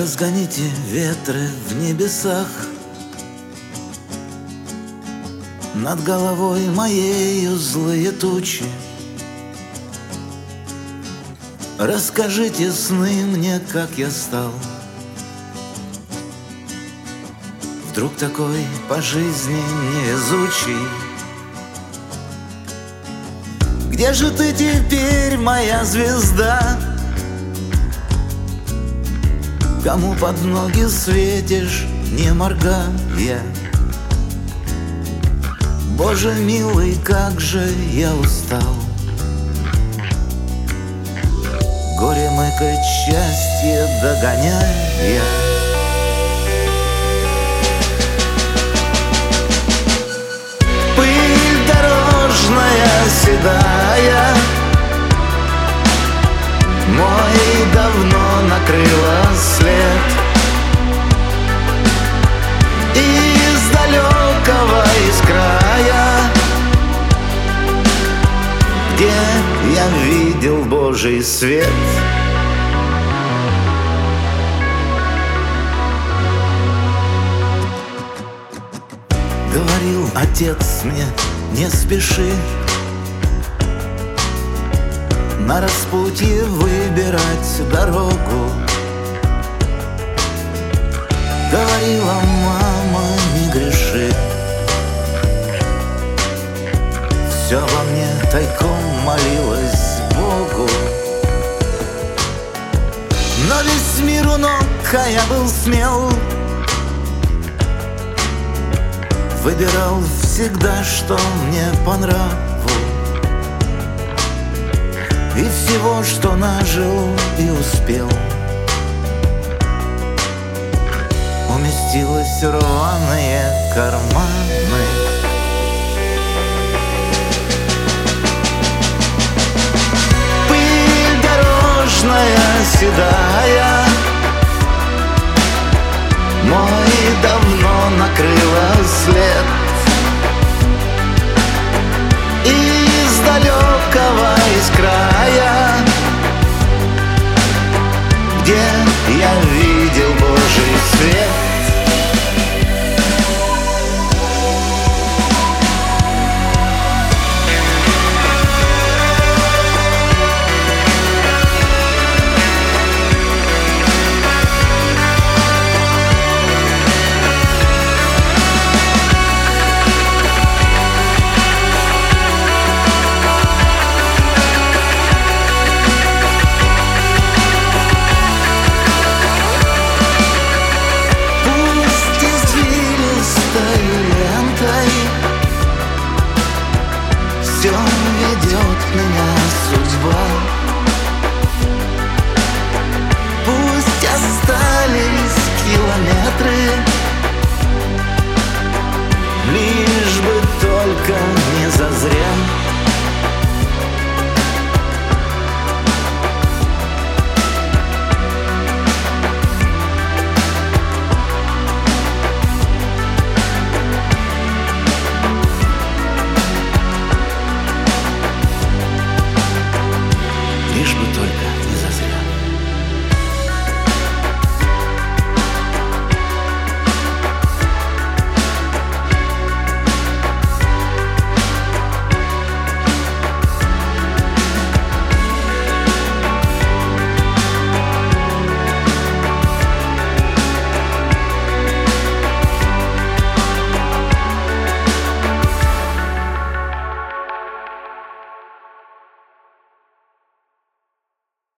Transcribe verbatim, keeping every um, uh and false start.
Разгоните ветры в небесах над головой моею злые тучи. Расскажите сны мне, как я стал вдруг такой по жизни невезучий. Где же ты теперь, моя звезда? Кому под ноги светишь, не моргая? Боже милый, как же я устал горе мыкать, счастье догоняя. Пыль дорожная седая мой давно накрыла след. Из далекого, из края, где я видел Божий свет. Говорил отец мне, не спеши на распутье выбирать дорогу. Говорила мама, не греши. Все во мне тайком молилась Богу. Но весь мир у ног, а я был смел. Выбирал всегда, что мне по нраву. И всего, что нажил и успел, уместилось в рваные карманы. Пыль дорожная седая мой давно накрыла след. Из далекого, из края, где я видел Божий свет. Все ведет меня судьба. Пусть остались километры, лишь бы только не зазря. Лишь бы только не